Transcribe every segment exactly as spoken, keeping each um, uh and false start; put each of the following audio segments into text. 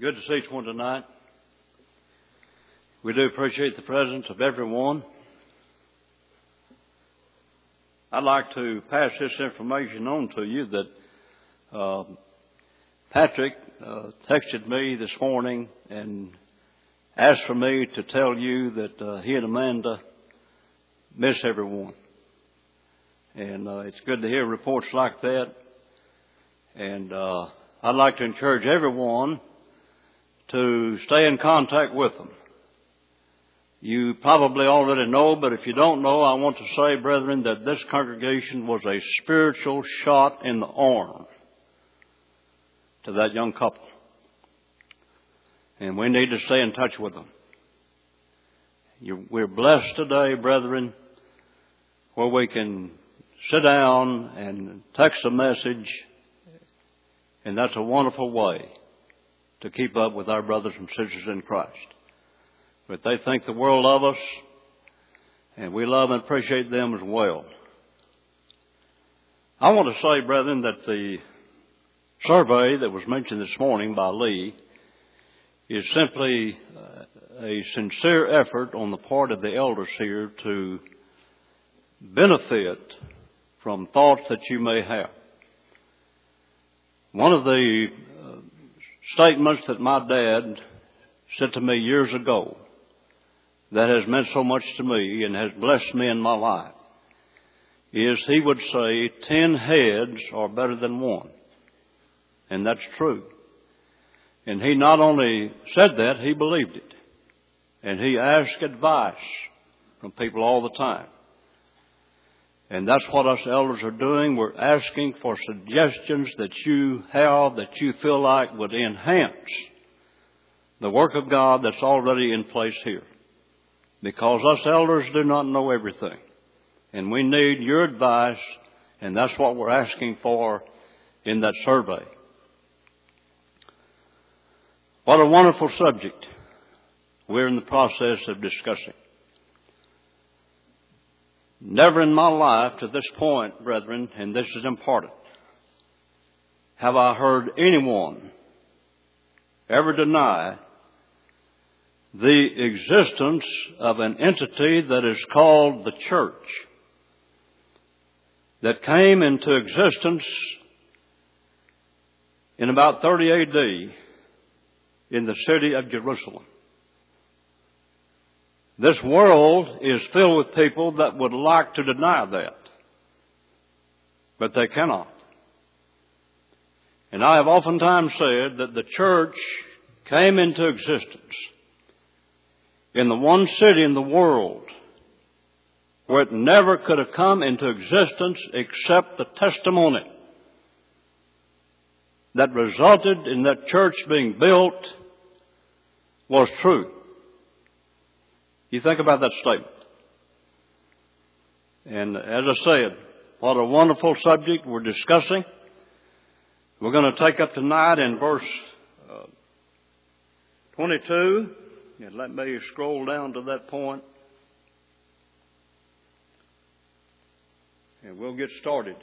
Good to see each one tonight. We do appreciate the presence of everyone. I'd like to pass this information on to you that uh, Patrick uh, texted me this morning and asked for me to tell you that uh, he and Amanda miss everyone. And uh, it's good to hear reports like that. And uh, I'd like to encourage everyone to stay in contact with them. You probably already know, but if you don't know, I want to say, brethren, that this congregation was a spiritual shot in the arm to that young couple. And we need to stay in touch with them. You, we're blessed today, brethren, where we can sit down and text a message, and that's a wonderful way to keep up with our brothers and sisters in Christ. But they think the world of us, and we love and appreciate them as well. I want to say, brethren, that the survey that was mentioned this morning by Lee is simply a sincere effort on the part of the elders here to benefit from thoughts that you may have. One of the uh, statements that my dad said to me years ago that has meant so much to me and has blessed me in my life is he would say, ten heads are better than one. And that's true. And he not only said that, he believed it. And he asked advice from people all the time. And that's what us elders are doing. We're asking for suggestions that you have that you feel like would enhance the work of God that's already in place here. Because us elders do not know everything. And we need your advice, and that's what we're asking for in that survey. What a wonderful subject we're in the process of discussing. Never in my life to this point, brethren, and this is important, have I heard anyone ever deny the existence of an entity that is called the church that came into existence in about thirty A D in the city of Jerusalem. This world is filled with people that would like to deny that, but they cannot. And I have oftentimes said that the church came into existence in the one city in the world where it never could have come into existence except the testimony that resulted in that church being built was true. You think about that statement. And as I said, what a wonderful subject we're discussing. We're going to take up tonight in verse uh, twenty-two. And let me scroll down to that point. And we'll get started.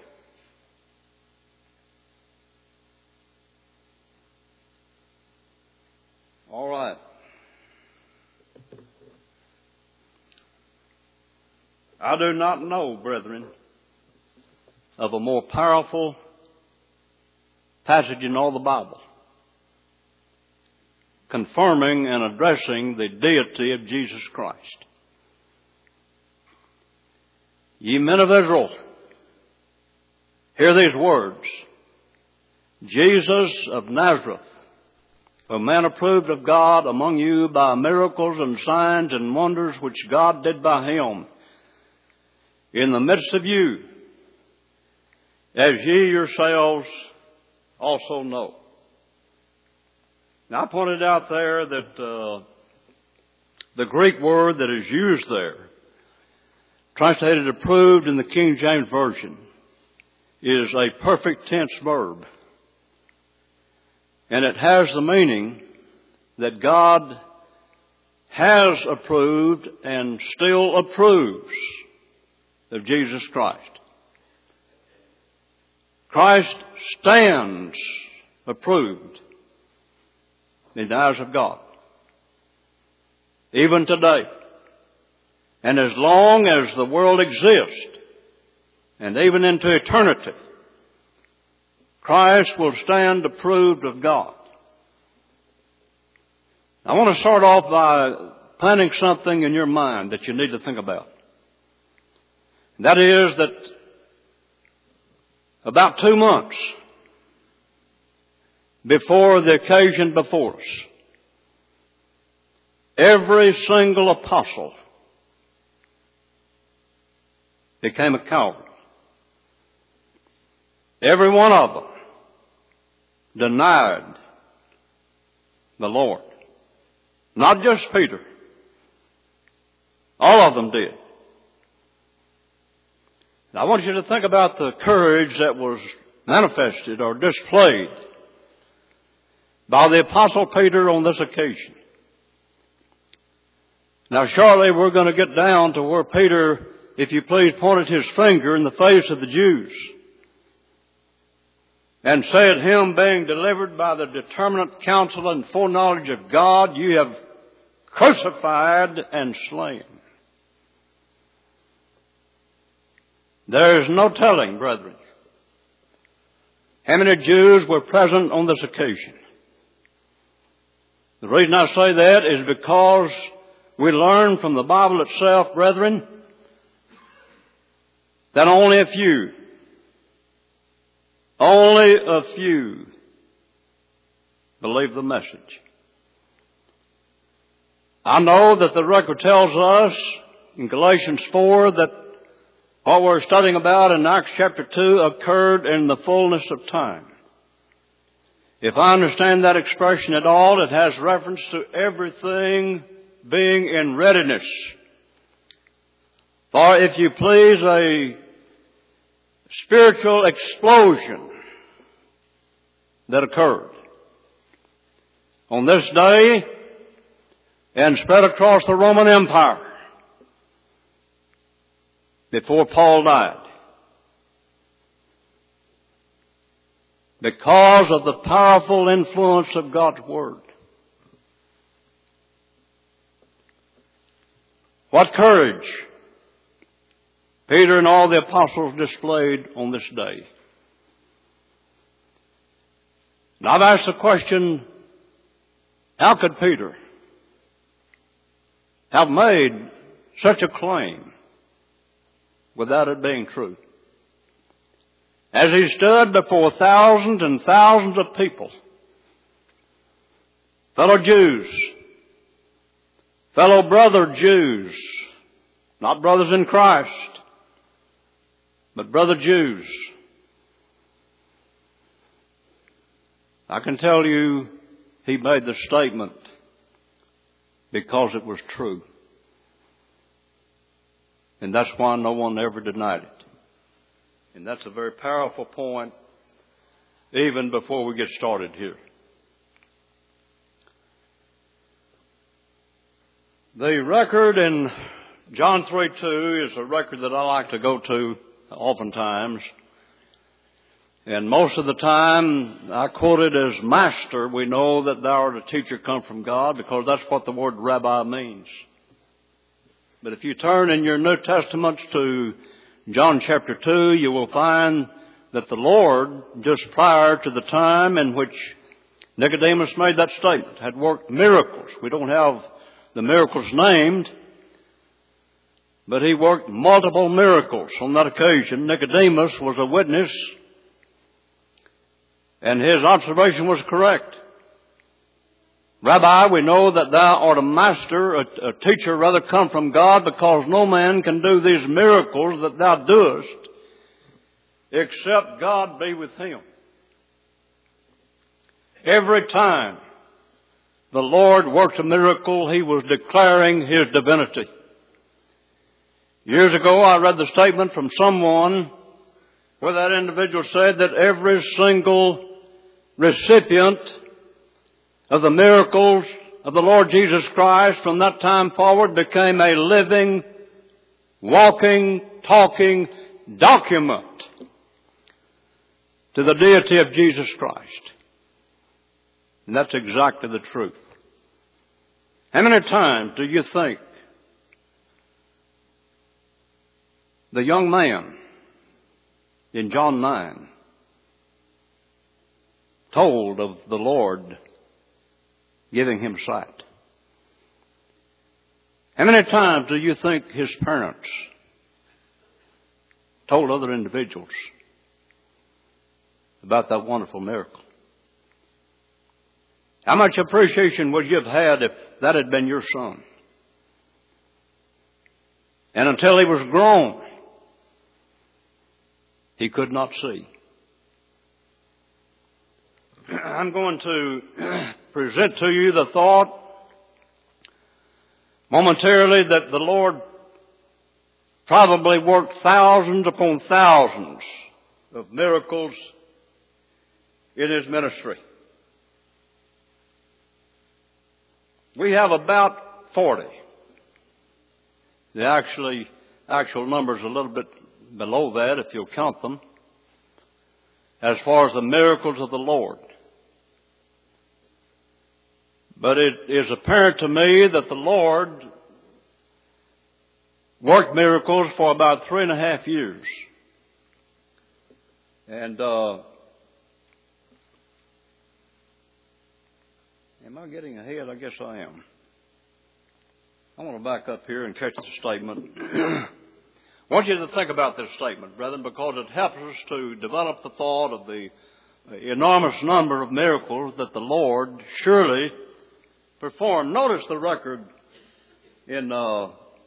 All right. I do not know, brethren, of a more powerful passage in all the Bible confirming and addressing the deity of Jesus Christ. Ye men of Israel, hear these words. Jesus of Nazareth, a man approved of God among you by miracles and signs and wonders which God did by him in the midst of you, as ye yourselves also know. Now, I pointed out there that uh, the Greek word that is used there, translated approved in the King James Version, is a perfect tense verb. And it has the meaning that God has approved and still approves of Jesus Christ. Christ stands approved in the eyes of God. Even today. And as long as the world exists, and even into eternity, Christ will stand approved of God. I want to start off by planting something in your mind that you need to think about. That is that about two months before the occasion before us, every single apostle became a coward. Every one of them denied the Lord. Not just Peter. All of them did. Now, I want you to think about the courage that was manifested or displayed by the Apostle Peter on this occasion. Now, shortly we're going to get down to where Peter, if you please, pointed his finger in the face of the Jews and said, him being delivered by the determinate counsel and foreknowledge of God, you have crucified and slain. There is no telling, brethren, how many Jews were present on this occasion. The reason I say that is because we learn from the Bible itself, brethren, that only a few, only a few believe the message. I know that the record tells us in Galatians four that what we're studying about in Acts chapter two occurred in the fullness of time. If I understand that expression at all, it has reference to everything being in readiness. For, if you please, a spiritual explosion that occurred on this day and spread across the Roman Empire before Paul died. Because of the powerful influence of God's Word. What courage Peter and all the apostles displayed on this day. Now I've asked the question, how could Peter have made such a claim without it being true? As he stood before thousands and thousands of people, fellow Jews, fellow brother Jews, not brothers in Christ, but brother Jews, I can tell you he made the statement because it was true. And that's why no one ever denied it. And that's a very powerful point even before we get started here. The record in John three two is a record that I like to go to oftentimes. And most of the time I quote it as Master. We know that thou art a teacher come from God because that's what the word rabbi means. But if you turn in your New Testaments to John chapter two, you will find that the Lord, just prior to the time in which Nicodemus made that statement, had worked miracles. We don't have the miracles named, but he worked multiple miracles on that occasion. Nicodemus was a witness, and his observation was correct. Rabbi, we know that thou art a master, a, a teacher rather come from God, because no man can do these miracles that thou doest except God be with him. Every time the Lord worked a miracle, he was declaring his divinity. Years ago, I read the statement from someone where that individual said that every single recipient of the miracles of the Lord Jesus Christ from that time forward became a living, walking, talking document to the deity of Jesus Christ. And that's exactly the truth. How many times do you think the young man in John nine told of the Lord giving him sight? How many times do you think his parents told other individuals about that wonderful miracle? How much appreciation would you have had if that had been your son? And until he was grown, he could not see. I'm going to present to you the thought momentarily that the Lord probably worked thousands upon thousands of miracles in His ministry. We have about forty. The actually, actual number is a little bit below that if you'll count them, as far as the miracles of the Lord. But it is apparent to me that the Lord worked miracles for about three and a half years. And, uh, am I getting ahead? I guess I am. I want to back up here and catch the statement. I want you to think about this statement, brethren, because it helps us to develop the thought of the enormous number of miracles that the Lord surely performed. Notice the record in uh,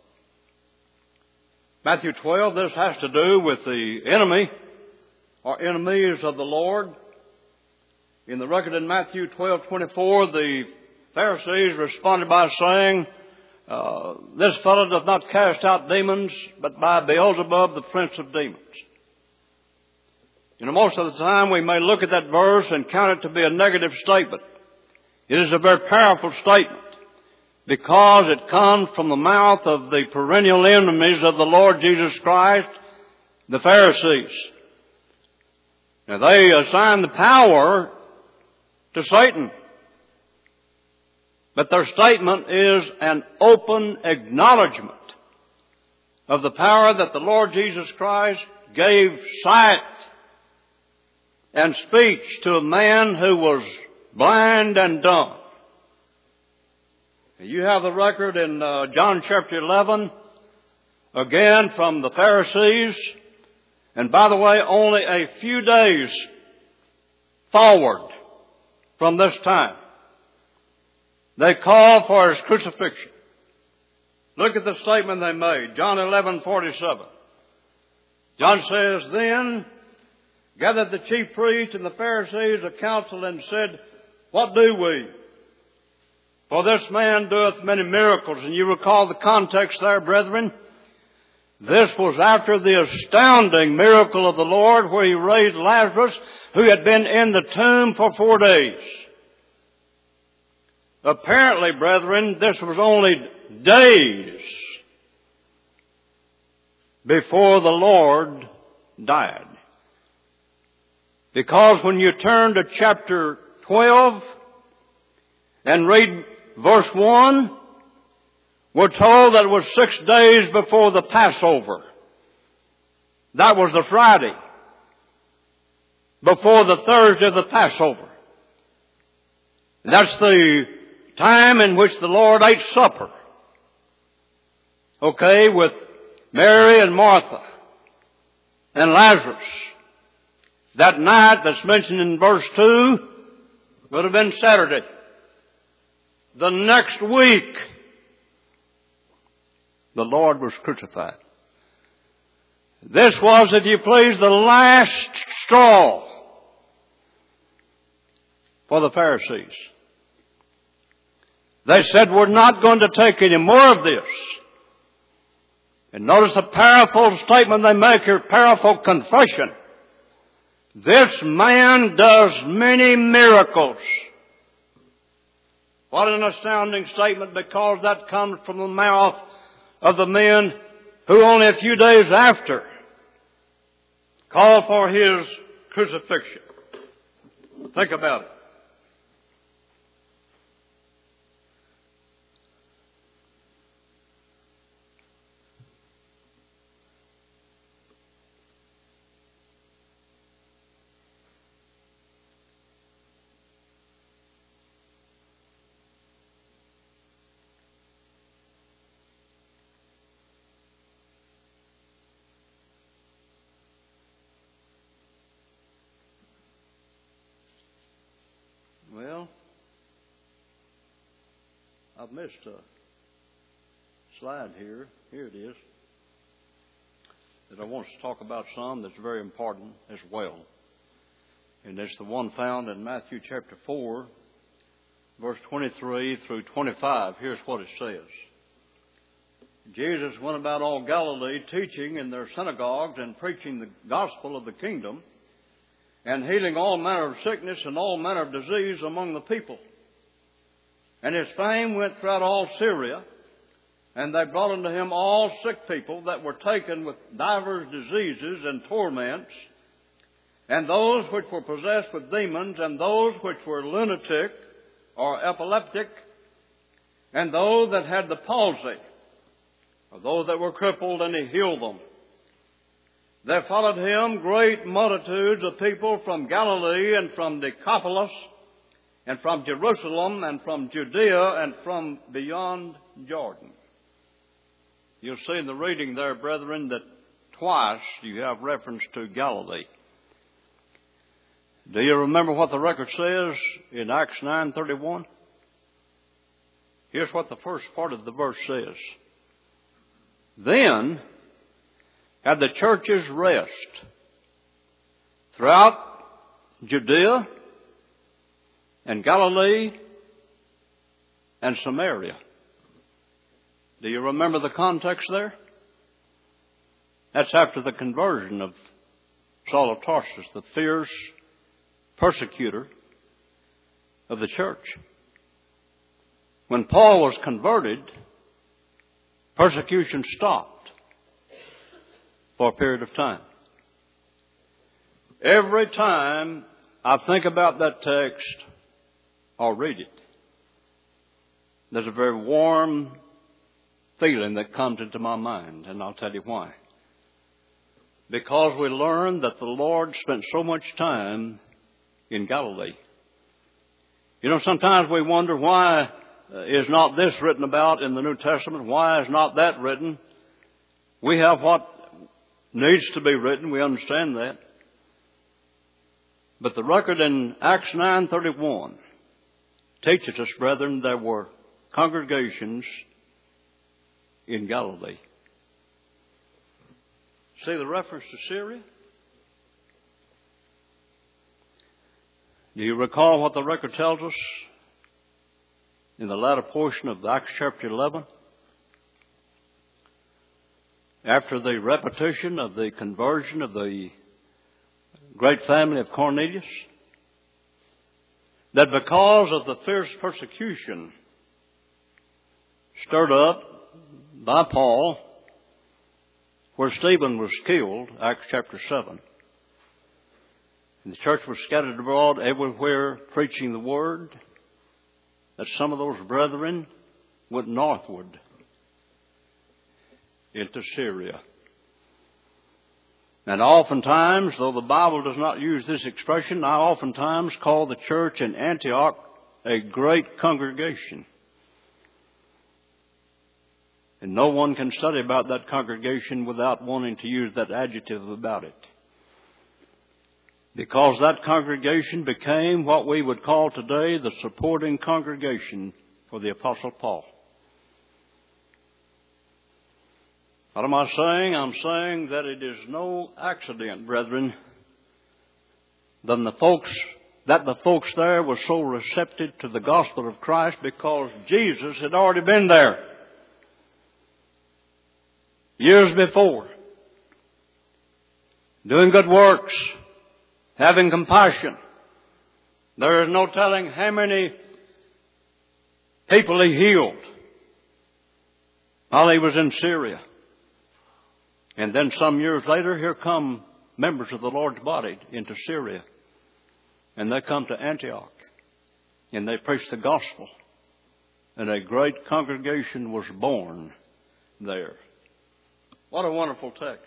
Matthew twelve. This has to do with the enemy or enemies of the Lord. In the record in Matthew twelve twenty-four, the Pharisees responded by saying, uh, this fellow does not cast out demons, but by Beelzebub, the prince of demons. You know, most of the time we may look at that verse and count it to be a negative statement. It is a very powerful statement because it comes from the mouth of the perennial enemies of the Lord Jesus Christ, the Pharisees. Now, they assign the power to Satan. But their statement is an open acknowledgement of the power that the Lord Jesus Christ gave sight and speech to a man who was blind and dumb. You have the record in uh, John chapter eleven, again from the Pharisees. And by the way, only a few days forward from this time, they called for His crucifixion. Look at the statement they made. John eleven forty-seven. John says, then gathered the chief priests and the Pharisees a council and said, what do we? For this man doeth many miracles. And you recall the context there, brethren. This was after the astounding miracle of the Lord where He raised Lazarus, who had been in the tomb for four days. Apparently, brethren, this was only days before the Lord died. Because when you turn to chapter twelve and read verse one, we're told that it was six days before the Passover. That was the Friday before the Thursday of the Passover. That's the time in which the Lord ate supper. Okay, with Mary and Martha and Lazarus. That night that's mentioned in verse two would have been Saturday. The next week, the Lord was crucified. This was, if you please, the last straw for the Pharisees. They said, we're not going to take any more of this. And notice the powerful statement they make here, powerful confession. This man does many miracles. What an astounding statement, because that comes from the mouth of the men who only a few days after called for His crucifixion. Think about it. I've missed a slide here. Here it is. That I want to talk about some that's very important as well. And it's the one found in Matthew chapter four, verse twenty-three through twenty-five. Here's what it says. Jesus went about all Galilee, teaching in their synagogues and preaching the gospel of the kingdom, and healing all manner of sickness and all manner of disease among the people. And his fame went throughout all Syria, and they brought unto him all sick people that were taken with divers diseases and torments, and those which were possessed with demons, and those which were lunatic or epileptic, and those that had the palsy, or those that were crippled, and he healed them. There followed him great multitudes of people from Galilee and from Decapolis and from Jerusalem and from Judea and from beyond Jordan. You'll see in the reading there, brethren, that twice you have reference to Galilee. Do you remember what the record says in Acts nine thirty-one? Here's what the first part of the verse says. Then had the churches rest throughout Judea and Galilee and Samaria. Do you remember the context there? That's after the conversion of Saul of Tarsus, the fierce persecutor of the church. When Paul was converted, persecution stopped for a period of time. Every time I think about that text or read it, there's a very warm feeling that comes into my mind, and I'll tell you why. Because we learn that the Lord spent so much time in Galilee. You know, sometimes we wonder why is not this written about in the New Testament? Why is not that written? We have what needs to be written. We understand that. But the record in Acts nine thirty-one teaches us, brethren, there were congregations in Galilee. See the reference to Syria? Do you recall what the record tells us in the latter portion of Acts chapter eleven? After the repetition of the conversion of the great family of Cornelius, that because of the fierce persecution stirred up by Paul, where Stephen was killed, Acts chapter seven, and the church was scattered abroad everywhere preaching the word, that some of those brethren went northward into Syria. And oftentimes, though the Bible does not use this expression, I oftentimes call the church in Antioch a great congregation. And no one can study about that congregation without wanting to use that adjective about it. Because that congregation became what we would call today the supporting congregation for the Apostle Paul. What am I saying? I'm saying that it is no accident, brethren, than the folks, that the folks there were so receptive to the gospel of Christ because Jesus had already been there years before, doing good works, having compassion. There is no telling how many people he healed while he was in Syria. And then some years later, here come members of the Lord's body into Syria. And they come to Antioch. And they preach the gospel. And a great congregation was born there. What a wonderful text.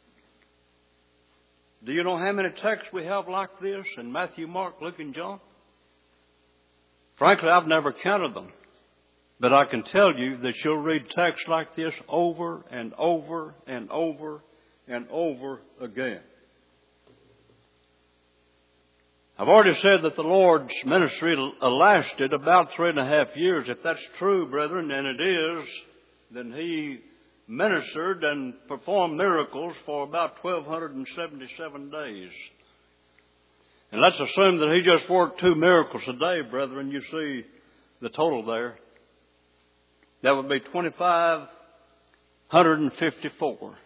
Do you know how many texts we have like this in Matthew, Mark, Luke, and John? Frankly, I've never counted them. But I can tell you that you'll read texts like this over and over and over and over again. I've already said that the Lord's ministry lasted about three and a half years. If that's true, brethren, and it is, then He ministered and performed miracles for about twelve seventy-seven days. And let's assume that He just worked two miracles a day, brethren. You see the total there. That would be two thousand five hundred fifty-four.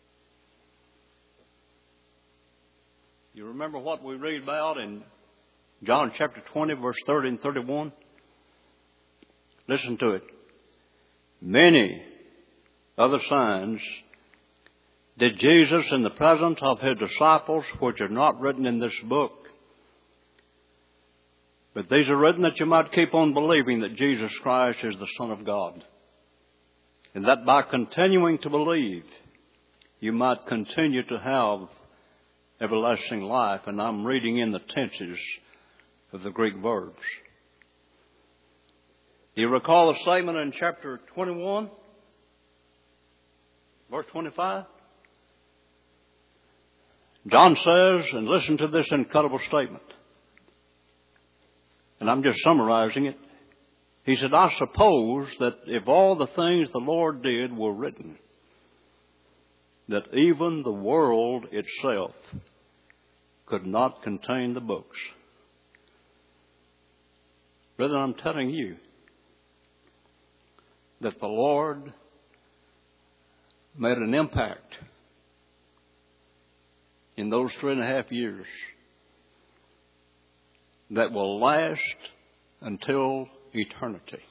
You remember what we read about in John chapter twenty, verse thirty and thirty-one? Listen to it. Many other signs did Jesus in the presence of His disciples, which are not written in this book. But these are written that you might keep on believing that Jesus Christ is the Son of God. And that by continuing to believe, you might continue to have everlasting life. And I'm reading in the tenses of the Greek verbs. Do you recall the statement in chapter twenty-one, verse twenty-five? John says, and listen to this incredible statement, and I'm just summarizing it. He said, I suppose that if all the things the Lord did were written, that even the world itself could not contain the books. Brethren, I'm telling you that the Lord made an impact in those three and a half years that will last until eternity.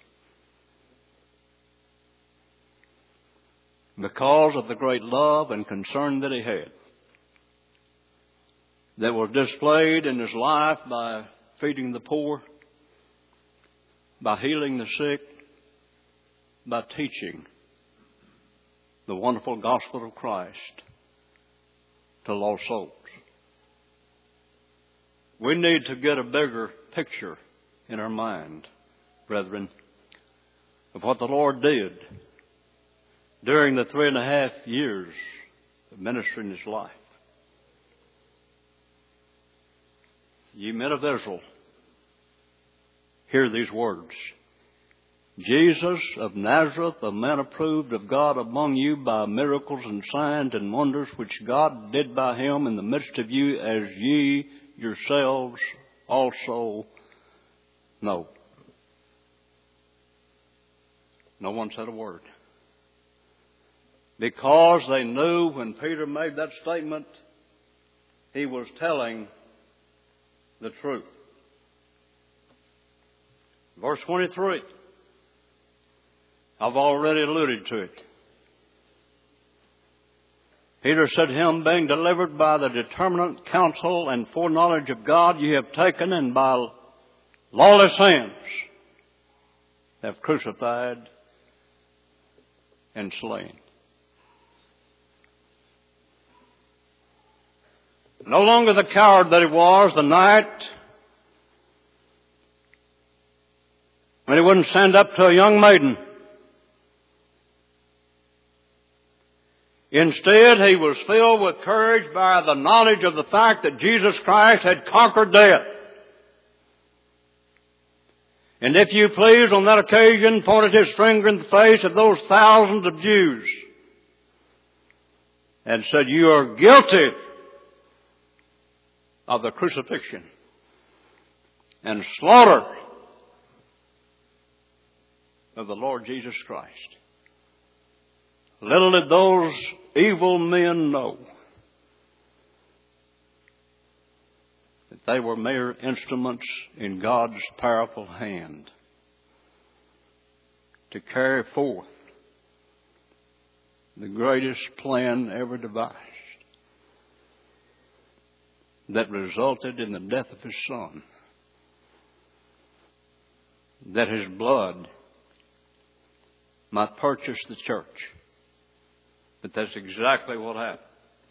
Because of the great love and concern that He had, that was displayed in His life by feeding the poor, by healing the sick, by teaching the wonderful gospel of Christ to lost souls. We need to get a bigger picture in our mind, brethren, of what the Lord did during the three and a half years of ministry in His life. Ye men of Israel, hear these words. Jesus of Nazareth, a man approved of God among you by miracles and signs and wonders which God did by Him in the midst of you, as ye yourselves also know. No one said a word. Because they knew when Peter made that statement, he was telling the truth. Verse twenty-three. I've already alluded to it. Peter said, Him being delivered by the determinate counsel and foreknowledge of God, ye have taken, and by lawless hands have crucified and slain. No longer the coward that he was the night when he wouldn't stand up to a young maiden. Instead, he was filled with courage by the knowledge of the fact that Jesus Christ had conquered death. And if you please, on that occasion, pointed his finger in the face of those thousands of Jews and said, you are guilty of the crucifixion and slaughter of the Lord Jesus Christ. Little did those evil men know that they were mere instruments in God's powerful hand to carry forth the greatest plan ever devised that resulted in the death of His Son, that His blood might purchase the church. But that's exactly what happened.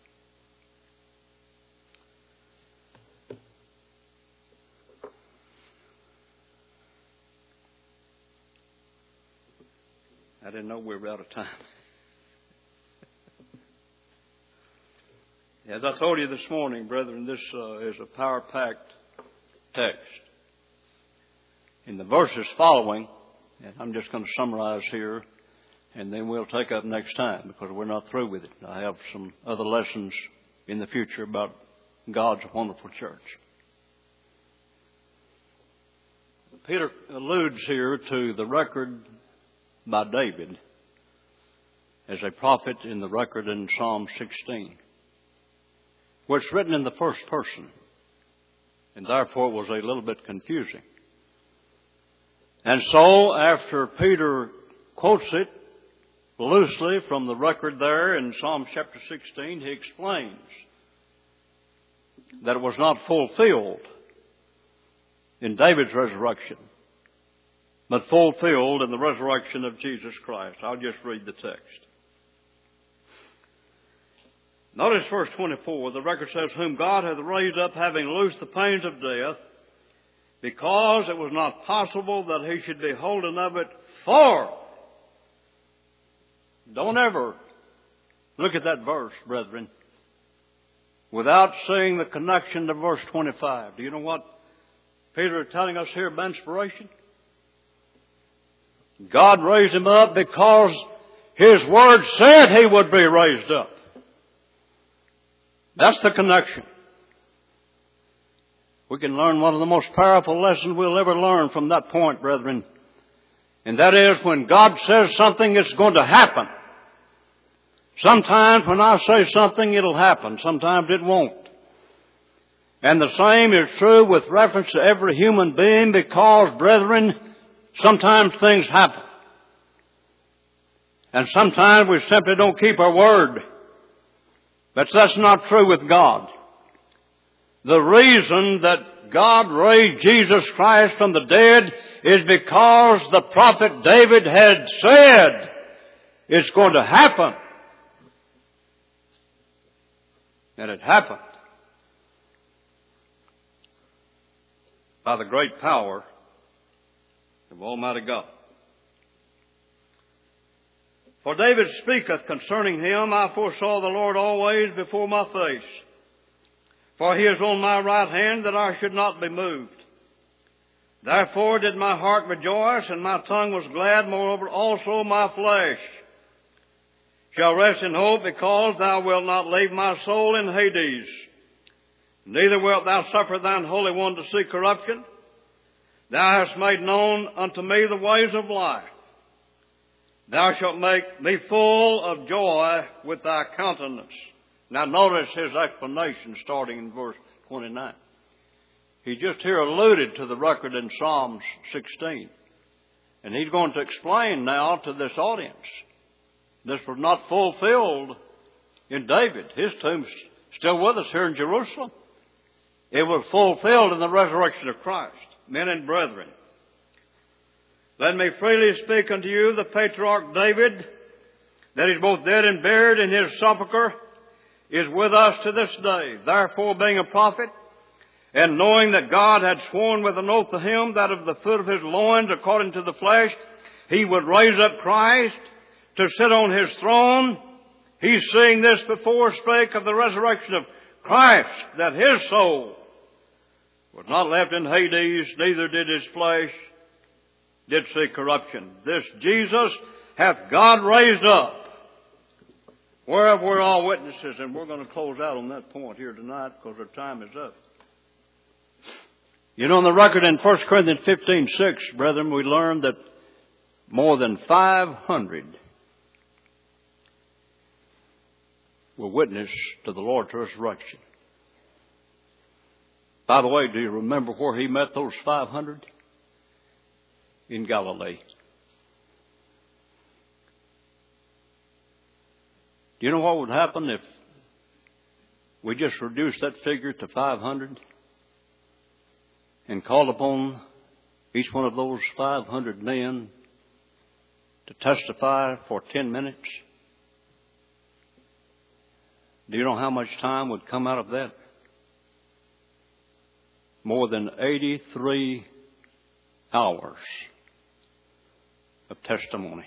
I didn't know we were out of time. As I told you this morning, brethren, this uh, is a power-packed text. In the verses following, and I'm just going to summarize here, and then we'll take up next time because we're not through with it. I have some other lessons in the future about God's wonderful church. Peter alludes here to the record by David as a prophet in the record in Psalm sixteen, which is written in the first person, and therefore it was a little bit confusing. And so, after Peter quotes it loosely from the record there in Psalm chapter sixteen, he explains that it was not fulfilled in David's resurrection, but fulfilled in the resurrection of Jesus Christ. I'll just read the text. Notice verse twenty-four. The record says, whom God hath raised up, having loosed the pains of death, because it was not possible that he should be holden of it. For, don't ever look at that verse, brethren, without seeing the connection to verse twenty-five. Do you know what Peter is telling us here by inspiration? God raised him up because his word said he would be raised up. That's the connection. We can learn one of the most powerful lessons we'll ever learn from that point, brethren. And that is when God says something, it's going to happen. Sometimes when I say something, it'll happen. Sometimes it won't. And the same is true with reference to every human being because, brethren, sometimes things happen. And sometimes we simply don't keep our word. But that's not true with God. The reason that God raised Jesus Christ from the dead is because the prophet David had said it's going to happen. And it happened. By the great power of Almighty God. For David speaketh concerning him, I foresaw the Lord always before my face. For he is on my right hand, that I should not be moved. Therefore did my heart rejoice, and my tongue was glad. Moreover also my flesh shall rest in hope, because thou wilt not leave my soul in Hades. Neither wilt thou suffer thine Holy One to see corruption. Thou hast made known unto me the ways of life. Thou shalt make me full of joy with thy countenance. Now notice his explanation starting in verse twenty-nine. He just here alluded to the record in Psalms sixteen. And he's going to explain now to this audience. This was not fulfilled in David. His tomb's still with us here in Jerusalem. It was fulfilled in the resurrection of Christ. Men and brethren, let me freely speak unto you the patriarch David, that is both dead and buried, and his sepulchre is with us to this day. Therefore, being a prophet, and knowing that God had sworn with an oath to him that of the fruit of his loins, according to the flesh, he would raise up Christ to sit on his throne, he, seeing this before, spake of the resurrection of Christ, that his soul was not left in Hades, neither did his flesh did see corruption. This Jesus hath God raised up, whereof we're all witnesses. And we're going to close out on that point here tonight because our time is up. You know, in the record in First Corinthians fifteen six, brethren, we learned that more than five hundred were witness to the Lord's resurrection. By the way, do you remember where he met those five hundred? In Galilee. Do you know what would happen if we just reduced that figure to five hundred and called upon each one of those five hundred men to testify for ten minutes? Do you know how much time would come out of that? More than eighty-three hours of testimony.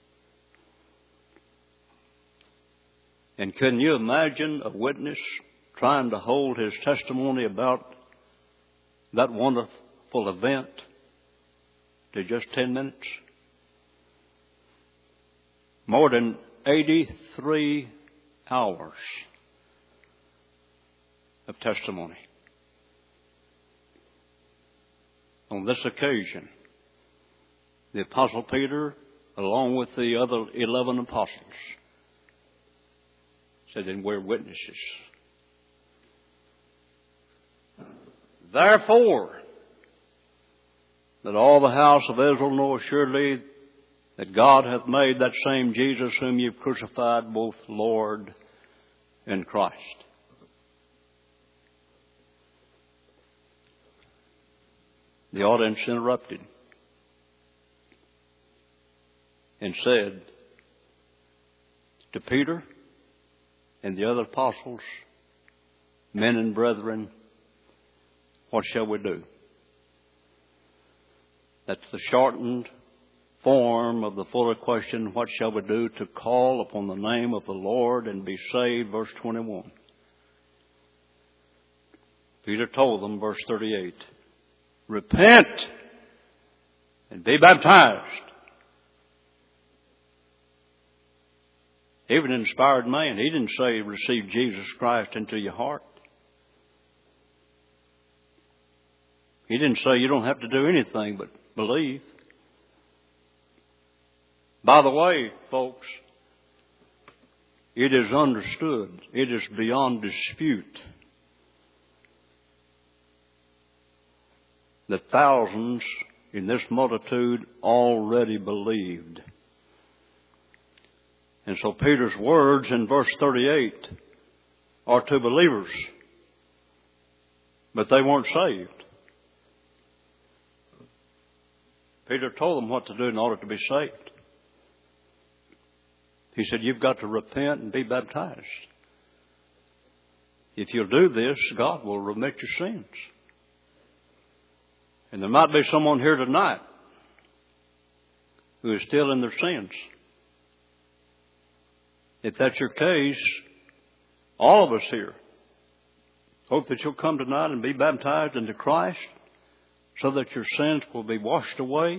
And can you imagine a witness trying to hold his testimony about that wonderful event to just ten minutes? More than eighty-three hours of testimony. On this occasion, the Apostle Peter, along with the other eleven apostles, said, and we're witnesses. Therefore, that all the house of Israel know assuredly that God hath made that same Jesus whom you've crucified both Lord and Christ. The audience interrupted and said to Peter and the other apostles, men and brethren, what shall we do? That's the shortened form of the fuller question, what shall we do to call upon the name of the Lord and be saved? Verse twenty-one. Peter told them, verse thirty-eight, repent and be baptized. Even an inspired man, he didn't say receive Jesus Christ into your heart. He didn't say you don't have to do anything but believe. By the way, folks, it is understood, it is beyond dispute that thousands in this multitude already believed. And so Peter's words in verse thirty-eight are to believers, but they weren't saved. Peter told them what to do in order to be saved. He said, you've got to repent and be baptized. If you'll do this, God will remit your sins. And there might be someone here tonight who is still in their sins. If that's your case, all of us here hope that you'll come tonight and be baptized into Christ so that your sins will be washed away,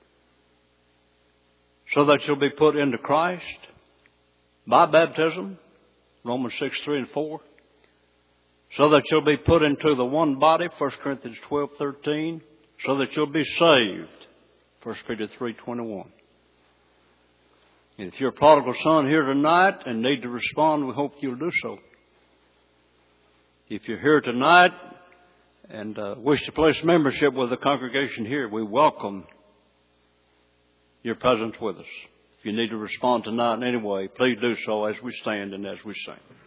so that you'll be put into Christ by baptism, Romans six, three and four, so that you'll be put into the one body, First Corinthians twelve, thirteen, so that you'll be saved, First Peter three, twenty-one. And if you're a prodigal son here tonight and need to respond, we hope you'll do so. If you're here tonight and uh, wish to place membership with the congregation here, we welcome your presence with us. If you need to respond tonight in any way, please do so as we stand and as we sing.